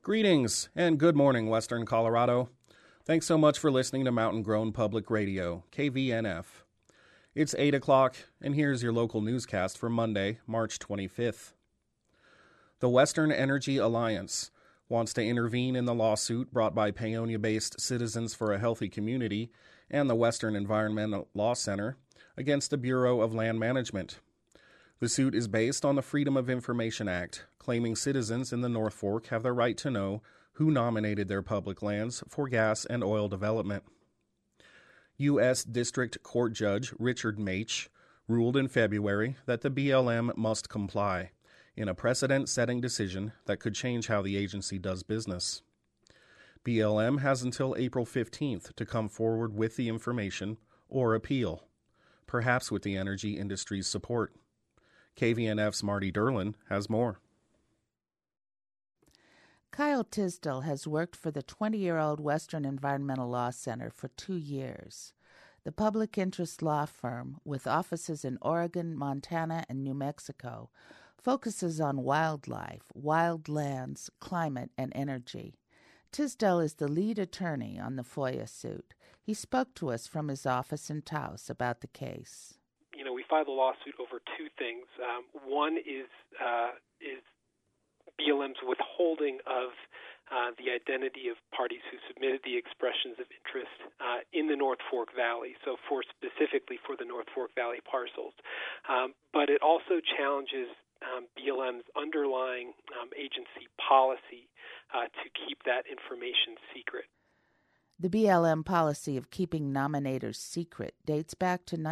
Greetings and good morning, Western Colorado. Thanks so much for listening to Mountain Grown Public Radio, KVNF. It's 8 o'clock, and here's your local newscast for Monday, March 25th. The Western Energy Alliance wants to intervene in the lawsuit brought by Paonia-based Citizens for a Healthy Community and the Western Environmental Law Center against the Bureau of Land Management. The suit is based on the Freedom of Information Act, claiming citizens in the North Fork have the right to know who nominated their public lands for gas and oil development. U.S. District Court Judge Richard Maich ruled in February that the BLM must comply in a precedent-setting decision that could change how the agency does business. BLM has until April 15th to come forward with the information or appeal, perhaps with the energy industry's support. KVNF's Marty Derlin has more. Kyle Tisdall has worked for the 20-year-old Western Environmental Law Center for 2 years. The public interest law firm, with offices in Oregon, Montana, and New Mexico, focuses on wildlife, wild lands, climate, and energy. Tisdall is the lead attorney on the FOIA suit. He spoke to us from his office in Taos about the case. We filed a lawsuit over two things. One is BLM's withholding of the identity of parties who submitted the expressions of interest in the North Fork Valley, so specifically for the North Fork Valley parcels. But it also challenges BLM's underlying agency policy to keep that information secret. The BLM policy of keeping nominators secret dates back to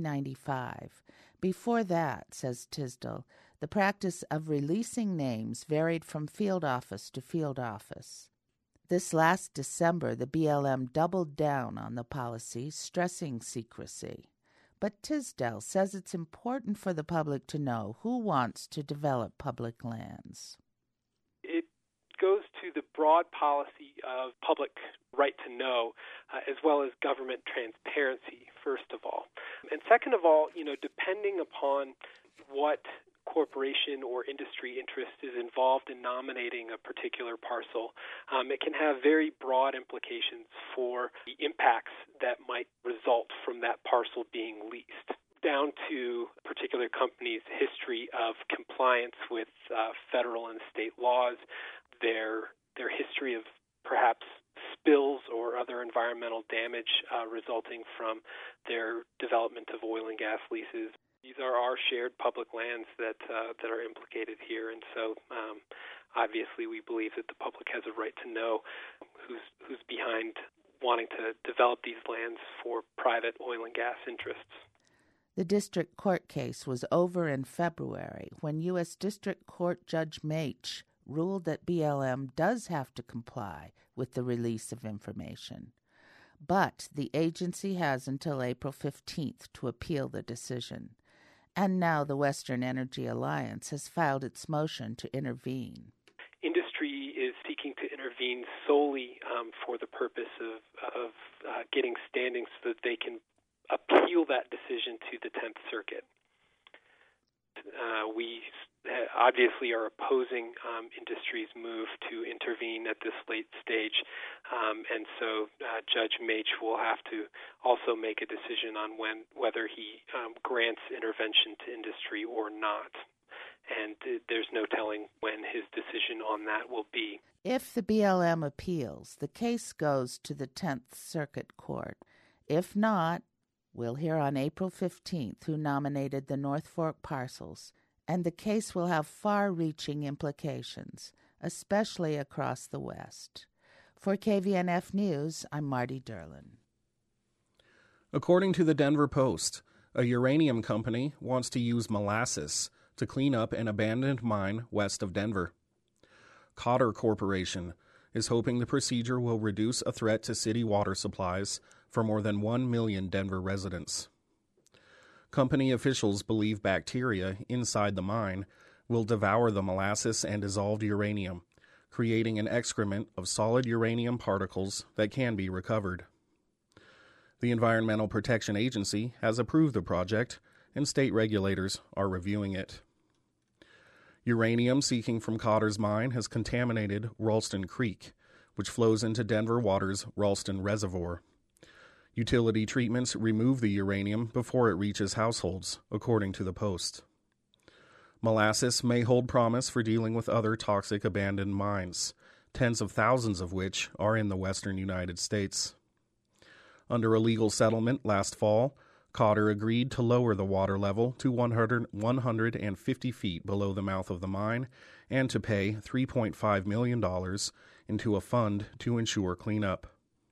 1995. Before that, says Tisdall, the practice of releasing names varied from field office to field office. This last December, the BLM doubled down on the policy, stressing secrecy. But Tisdall says it's important for the public to know who wants to develop public lands. It goes to the broad policy of public right to know, as well as government transparency, first of all. And second of all, depending upon what corporation or industry interest is involved in nominating a particular parcel, it can have very broad implications for the impacts that might result from that parcel being leased, down to a particular company's history of compliance with federal and state laws, their history of perhaps spills or other environmental damage resulting from their development of oil and gas leases. These are our shared public lands that are implicated here, and so obviously we believe that the public has a right to know who's behind wanting to develop these lands for private oil and gas interests. The district court case was over in February when U.S. District Court Judge Maich ruled that BLM does have to comply with the release of information. But the agency has until April 15th to appeal the decision. And now the Western Energy Alliance has filed its motion to intervene. Industry is seeking to intervene solely for the purpose of getting standing so that they can appeal that decision to the 10th Circuit. We obviously are opposing industry's move to intervene at this late stage, and so Judge Maich will have to also make a decision on whether he grants intervention to industry or not. And there's no telling when his decision on that will be. If the BLM appeals, the case goes to the 10th Circuit Court. If not, we'll hear on April 15th who nominated the North Fork parcels, and the case will have far-reaching implications, especially across the West. For KVNF News, I'm Marty Derlin. According to the Denver Post, a uranium company wants to use molasses to clean up an abandoned mine west of Denver. Cotter Corporation is hoping the procedure will reduce a threat to city water supplies for more than 1 million Denver residents. Company officials believe bacteria inside the mine will devour the molasses and dissolved uranium, creating an excrement of solid uranium particles that can be recovered. The Environmental Protection Agency has approved the project, and state regulators are reviewing it. Uranium seeking from Cotter's mine has contaminated Ralston Creek, which flows into Denver Water's Ralston Reservoir. Utility treatments remove the uranium before it reaches households, according to the Post. Molasses may hold promise for dealing with other toxic abandoned mines, tens of thousands of which are in the western United States. Under a legal settlement last fall, Cotter agreed to lower the water level to 150 feet below the mouth of the mine and to pay $3.5 million into a fund to ensure cleanup.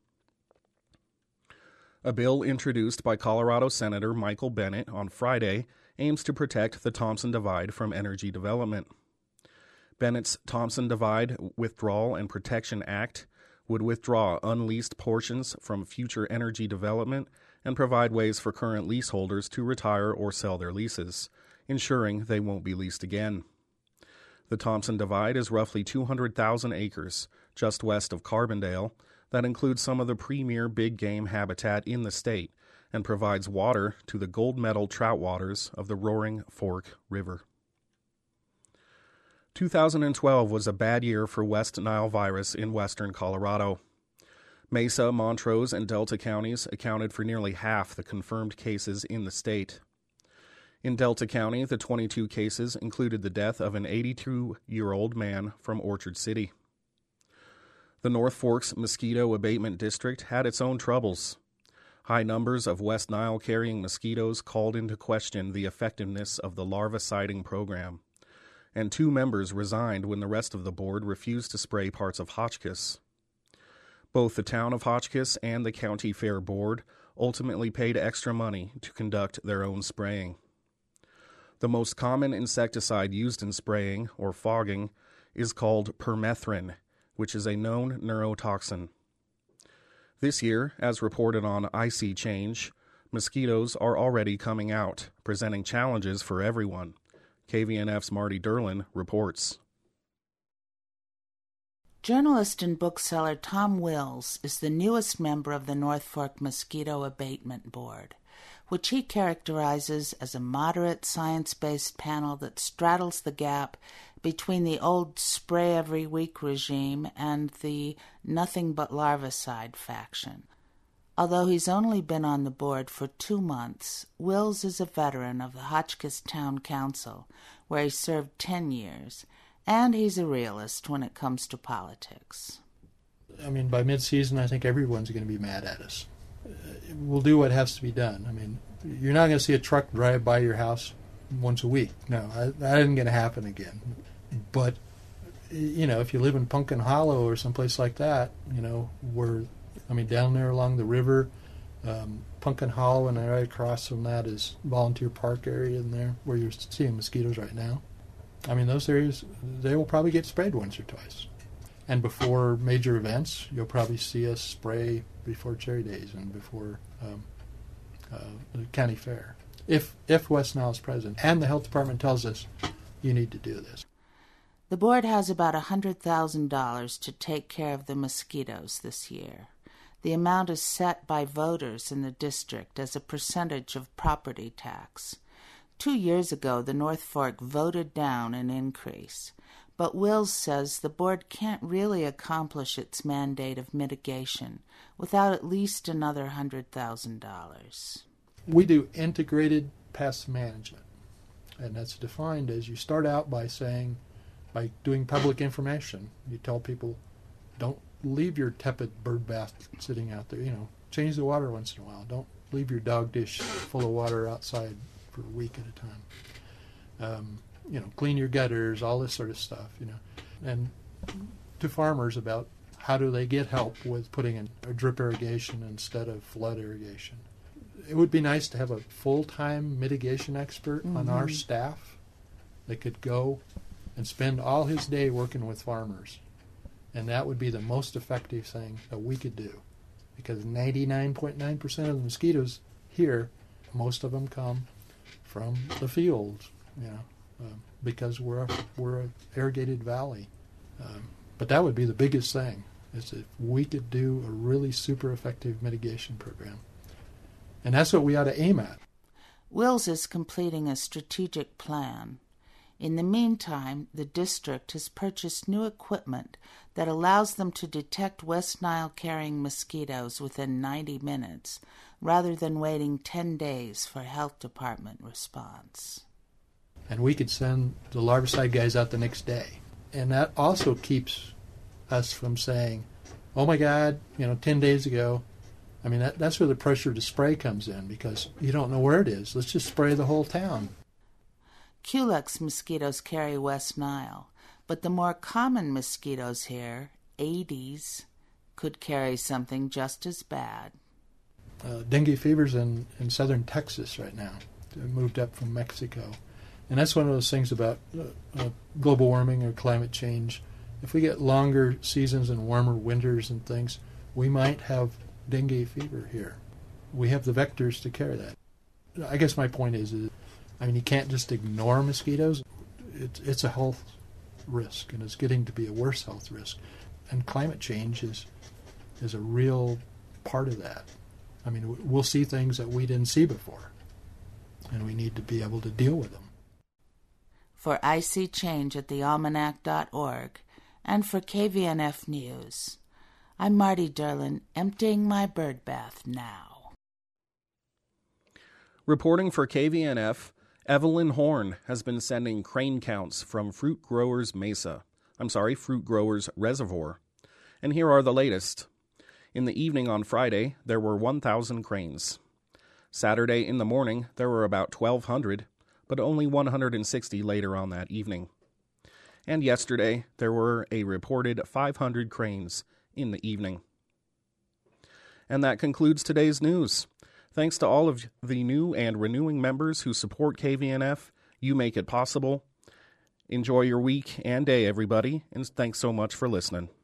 A bill introduced by Colorado Senator Michael Bennet on Friday aims to protect the Thompson Divide from energy development. Bennett's Thompson Divide Withdrawal and Protection Act would withdraw unleased portions from future energy development and provide ways for current leaseholders to retire or sell their leases, ensuring they won't be leased again. The Thompson Divide is roughly 200,000 acres, just west of Carbondale, that includes some of the premier big game habitat in the state and provides water to the gold medal trout waters of the Roaring Fork River. 2012 was a bad year for West Nile virus in western Colorado. Mesa, Montrose, and Delta counties accounted for nearly half the confirmed cases in the state. In Delta County, the 22 cases included the death of an 82-year-old man from Orchard City. The North Forks Mosquito Abatement District had its own troubles. High numbers of West Nile-carrying mosquitoes called into question the effectiveness of the larviciding program, and 2 members resigned when the rest of the board refused to spray parts of Hotchkiss. Both the town of Hotchkiss and the County Fair Board ultimately paid extra money to conduct their own spraying. The most common insecticide used in spraying, or fogging, is called permethrin, which is a known neurotoxin. This year, as reported on Icy Change, mosquitoes are already coming out, presenting challenges for everyone. KVNF's Marty Derlin reports. Journalist and bookseller Tom Wills is the newest member of the North Fork Mosquito Abatement Board, which he characterizes as a moderate, science-based panel that straddles the gap between the old spray-every-week regime and the nothing-but-larvicide faction. Although he's only been on the board for 2 months, Wills is a veteran of the Hotchkiss Town Council, where he served 10 years, and he's a realist when it comes to politics. I mean, by mid-season, I think everyone's going to be mad at us. We'll do what has to be done. I mean, you're not going to see a truck drive by your house once a week. No, that isn't going to happen again. But, you know, if you live in Pumpkin Hollow or someplace like that, you know, down there along the river, Pumpkin Hollow, and right across from that is Volunteer Park area in there where you're seeing mosquitoes right now. I mean, those areas, they will probably get sprayed once or twice. And before major events, you'll probably see us spray before Cherry Days and before the county fair. If West Nile is present, and the health department tells us, you need to do this. The board has about $100,000 to take care of the mosquitoes this year. The amount is set by voters in the district as a percentage of property tax. 2 years ago, the North Fork voted down an increase, but Wills says the board can't really accomplish its mandate of mitigation without at least another $100,000. We do integrated pest management, and that's defined as you start out by doing public information. You tell people, don't leave your tepid bird bath sitting out there. You know, change the water once in a while. Don't leave your dog dish full of water outside for a week at a time. Clean your gutters, all this sort of stuff, and to farmers about how do they get help with putting in a drip irrigation instead of flood irrigation. It would be nice to have a full-time mitigation expert on our staff that could go and spend all his day working with farmers. And that would be the most effective thing that we could do. Because 99.9% of the mosquitoes here, most of them come from the fields, because we're an irrigated valley. But that would be the biggest thing, is if we could do a really super effective mitigation program. And that's what we ought to aim at. Wills is completing a strategic plan. In the meantime, the district has purchased new equipment that allows them to detect West Nile-carrying mosquitoes within 90 minutes, rather than waiting 10 days for health department response. And we could send the larvicide guys out the next day. And that also keeps us from saying, oh my God, 10 days ago. I mean, that's where the pressure to spray comes in, because you don't know where it is. Let's just spray the whole town. Culex mosquitoes carry West Nile, but the more common mosquitoes here, Aedes, could carry something just as bad. Dengue fever's in southern Texas right now. It moved up from Mexico. And that's one of those things about global warming or climate change. If we get longer seasons and warmer winters and things, we might have dengue fever here. We have the vectors to carry that. I guess my point is you can't just ignore mosquitoes. It's a health risk, and it's getting to be a worse health risk. And climate change is a real part of that. I mean, we'll see things that we didn't see before, and we need to be able to deal with them. For I See Change at thealmanac.org, and for KVNF News, I'm Marty Derlin, emptying my bird bath now. Reporting for KVNF, Evelyn Horn has been sending crane counts from Fruit Growers Reservoir. And here are the latest. In the evening on Friday, there were 1,000 cranes. Saturday in the morning, there were about 1,200, but only 160 later on that evening. And yesterday, there were a reported 500 cranes in the evening. And that concludes today's news. Thanks to all of the new and renewing members who support KVNF. You make it possible. Enjoy your week and day, everybody, and thanks so much for listening.